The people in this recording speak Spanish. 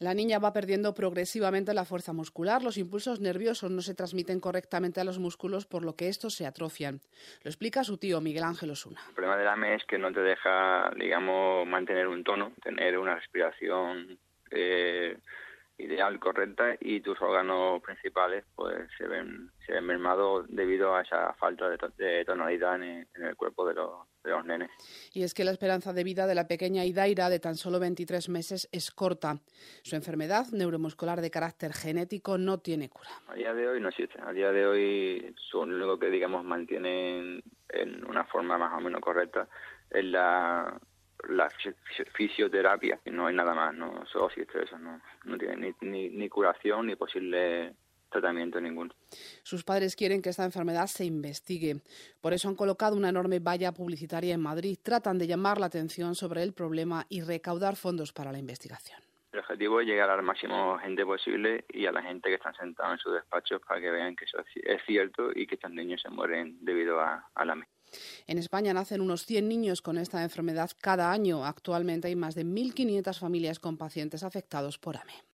La niña va perdiendo progresivamente la fuerza muscular, los impulsos nerviosos no se transmiten correctamente a los músculos, por lo que estos se atrofian. Lo explica su tío, Miguel Ángel Osuna. El problema del AME es que no te deja, digamos, mantener un tono, tener una respiración ideal, correcta, y tus órganos principales pues se ven mermados debido a esa falta de tonalidad en el cuerpo de los nenes. Y es que la esperanza de vida de la pequeña Idaira, de tan solo 23 meses, es corta. Su enfermedad neuromuscular de carácter genético no tiene cura. A día de hoy no existe. A día de hoy son lo que, digamos, mantienen en una forma más o menos correcta es la fisioterapia, y no hay nada más, no solo existe eso, no tiene ni curación ni posible tratamiento ninguno. Sus padres quieren que esta enfermedad se investigue. Por eso han colocado una enorme valla publicitaria en Madrid. Tratan de llamar la atención sobre el problema y recaudar fondos para la investigación. El objetivo es llegar al máximo gente posible y a la gente que están sentados en sus despachos para que vean que eso es cierto y que estos niños se mueren debido a la AME. En España nacen unos 100 niños con esta enfermedad cada año. Actualmente hay más de 1.500 familias con pacientes afectados por AME.